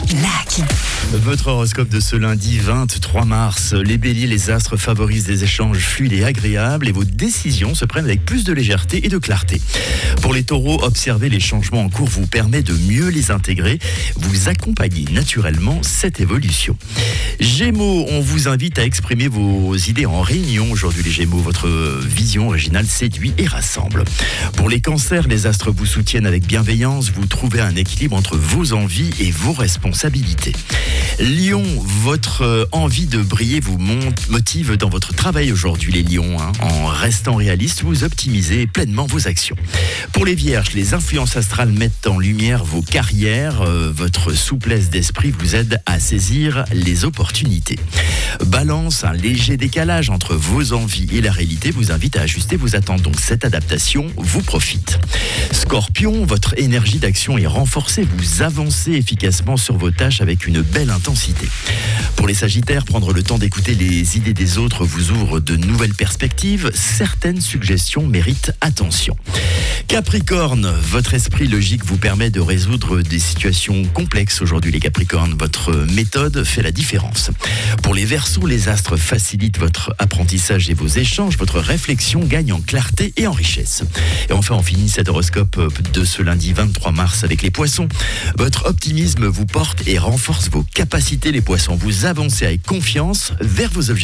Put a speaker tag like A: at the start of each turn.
A: Lucky.
B: Votre horoscope de ce lundi 23 mars. Les béliers, les astres favorisent des échanges fluides et agréables et vos décisions se prennent avec plus de légèreté et de clarté. Pour les taureaux, observer les changements en cours vous permet de mieux les intégrer. Vous accompagnez naturellement cette évolution. Gémeaux, on vous invite à exprimer vos idées en réunion. Aujourd'hui les Gémeaux, votre vision originale séduit et rassemble. Pour les cancers, les astres vous soutiennent avec bienveillance. Vous trouvez un équilibre entre vos envies et vos responsabilités. Lion, votre envie de briller vous motive dans votre travail aujourd'hui les lions. En restant réaliste, vous optimisez pleinement vos actions. Pour les vierges, les influences astrales mettent en lumière vos carrières. Votre souplesse d'esprit vous aide à saisir les opportunités. Balance, un léger décalage entre vos envies et la réalité vous invite à ajuster vos attentes. Donc cette adaptation vous profite. Scorpion, votre énergie d'action est renforcée. Vous avancez efficacement sur vos tâches avec une belle intensité. Pour les sagittaires, prendre le temps d'écouter les idées des autres vous ouvre de nouvelles perspectives. Certaines suggestions méritent attention. Capricorne, votre esprit logique vous permet de résoudre des situations complexes. Aujourd'hui les Capricornes, votre méthode fait la différence. Pour les Verseaux, les astres facilitent votre apprentissage et vos échanges. Votre réflexion gagne en clarté et en richesse. Et enfin, on finit cet horoscope de ce lundi 23 mars avec les Poissons. Votre optimisme vous porte et renforce vos capacités les Poissons. Vous avancez avec confiance vers vos objectifs.